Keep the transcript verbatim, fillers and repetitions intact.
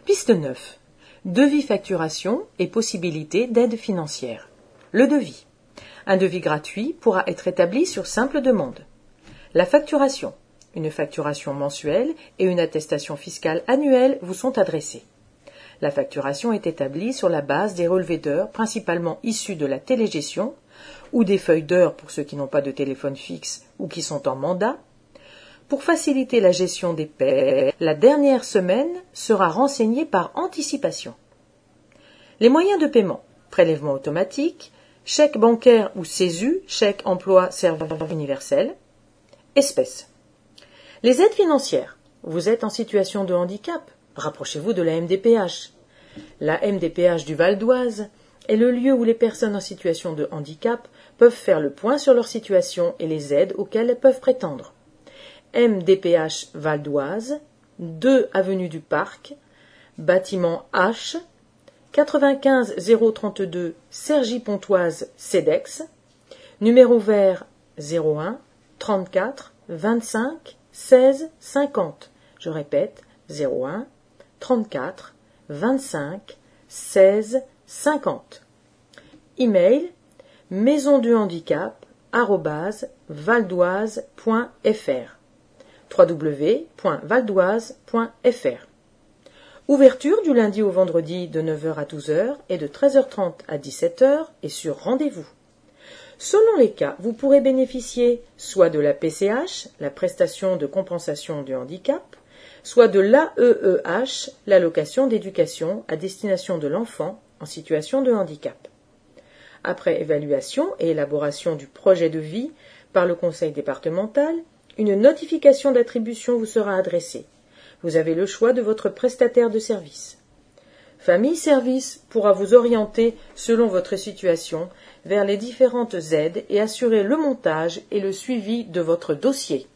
Piste neuf. Devis facturation et possibilité d'aide financière. Le devis. Un devis gratuit pourra être établi sur simple demande. La facturation. Une facturation mensuelle et une attestation fiscale annuelle vous sont adressées. La facturation est établie sur la base des relevés d'heures principalement issus de la télégestion ou des feuilles d'heures pour ceux qui n'ont pas de téléphone fixe ou qui sont en mandat. Pour faciliter la gestion des paies, la dernière semaine sera renseignée par anticipation. Les moyens de paiement, prélèvement automatique, chèque bancaire ou CESU, chèque emploi serveur universel, espèces. Les aides financières, vous êtes en situation de handicap, rapprochez-vous de la M D P H. La M D P H du Val d'Oise est le lieu où les personnes en situation de handicap peuvent faire le point sur leur situation et les aides auxquelles elles peuvent prétendre. M D P H Val d'Oise, deux avenue du Parc, bâtiment H, quatre-vingt-quinze zéro trente-deux Cergy-Pontoise Cedex, numéro vert zéro un trente-quatre vingt-cinq seize cinquante. Je répète, zéro un trente-quatre vingt-cinq seize cinquante. Email maison du handicap arobase valdoise point fr w w w point valdoise point fr. Ouverture du lundi au vendredi de neuf heures à douze heures et de treize heures trente à dix-sept heures et sur rendez-vous. Selon les cas, vous pourrez bénéficier soit de la P C H, la prestation de compensation du handicap, soit de l'A E E H, l'allocation d'éducation à destination de l'enfant en situation de handicap. Après évaluation et élaboration du projet de vie par le conseil départemental, une notification d'attribution vous sera adressée. Vous avez le choix de votre prestataire de service. Famille Service pourra vous orienter selon votre situation vers les différentes aides et assurer le montage et le suivi de votre dossier.